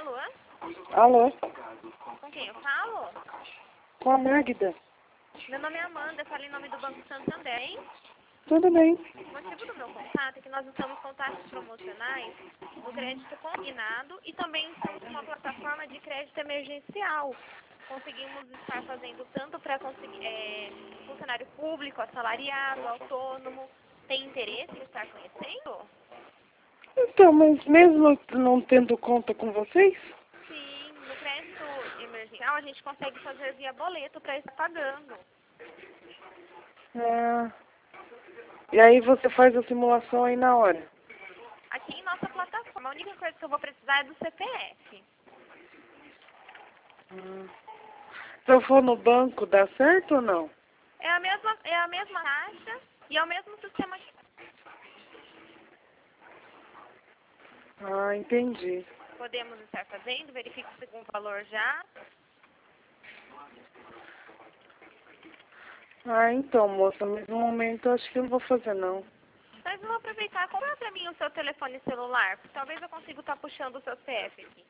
Alô? Alô? Com quem eu falo? Com a Magda. Meu nome é Amanda, eu falo em nome do Banco Santander, hein? Tudo bem. O motivo do meu contato é que nós estamos com taxas promocionais no crédito consignado e também estamos com uma plataforma de crédito emergencial. Conseguimos estar fazendo tanto para funcionário público, assalariado, autônomo. Tem interesse em estar conhecendo? Então, mas mesmo não tendo conta com vocês? Sim, no crédito emergencial a gente consegue fazer via boleto para estar pagando. É. E aí você faz a simulação aí na hora? Aqui em nossa plataforma, a única coisa que eu vou precisar é do CPF. Se eu for no banco, dá certo ou não? É a mesma taxa e é o mesmo sistema que Ah, entendi. podemos estar fazendo. Verifique se com o valor já. Ah, então, moça, mas no momento eu acho que eu não vou fazer, não. Mas eu vou aproveitar e comprar para mim o seu telefone celular, porque talvez eu consiga estar puxando o seu CPF aqui.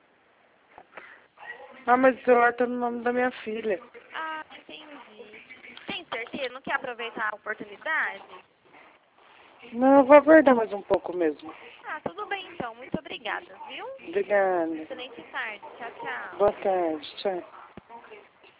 Ah, mas o celular tá no nome da minha filha. Ah, entendi. Tem certeza? Não quer aproveitar a oportunidade? Não, eu vou aguardar mais um pouco mesmo. Ah, tudo bem então. Muito obrigada, viu? Obrigada. Excelente tarde. Tchau, tchau. Boa tarde, tchau.